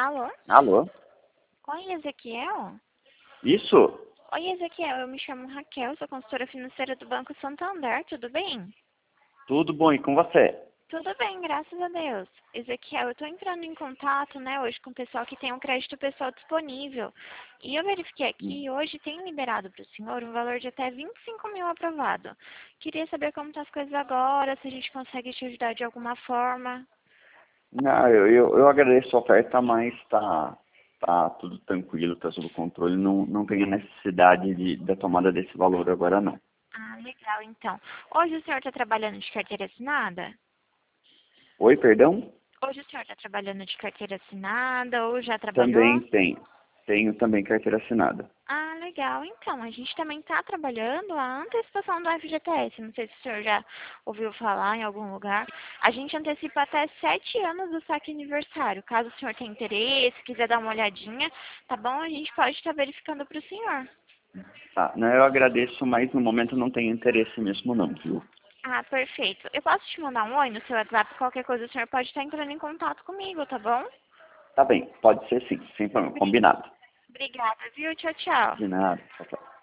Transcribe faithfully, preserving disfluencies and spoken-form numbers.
Alô? Alô? Oi, Ezequiel? Isso? Oi, Ezequiel, eu me chamo Raquel, sou consultora financeira do Banco Santander, tudo bem? Tudo bom, e com você? Tudo bem, graças a Deus. Ezequiel, eu estou entrando em contato, né, hoje com o pessoal que tem um crédito pessoal disponível. E eu verifiquei aqui, e hoje tem liberado para o senhor um valor de até vinte e cinco mil aprovado. Queria saber como estão as coisas agora, se a gente consegue te ajudar de alguma forma. Não, eu, eu, eu agradeço a oferta, mas tá, tá tudo tranquilo, tá sob controle. Não, não tenho necessidade de, da tomada desse valor agora, não. Ah, legal, então. Hoje o senhor está trabalhando de carteira assinada? Oi, perdão? Hoje o senhor está trabalhando de carteira assinada ou já Também trabalhou? tenho. Tenho também carteira assinada. Ah, legal. Então, a gente também está trabalhando a antecipação do F G T S. Não sei se o senhor já ouviu falar em algum lugar. A gente antecipa até sete anos do saque aniversário. Caso o senhor tenha interesse, quiser dar uma olhadinha, tá bom? A gente pode estar verificando para o senhor. Tá, não, eu agradeço, mas no momento não tenho interesse mesmo não, viu? Ah, perfeito. Eu posso te mandar um oi no seu WhatsApp? Qualquer coisa o senhor pode estar entrando em contato comigo, tá bom? Tá bem, pode ser sim, sem problema, combinado. Obrigada, viu? Tchau, tchau. De nada, tchau, tchau.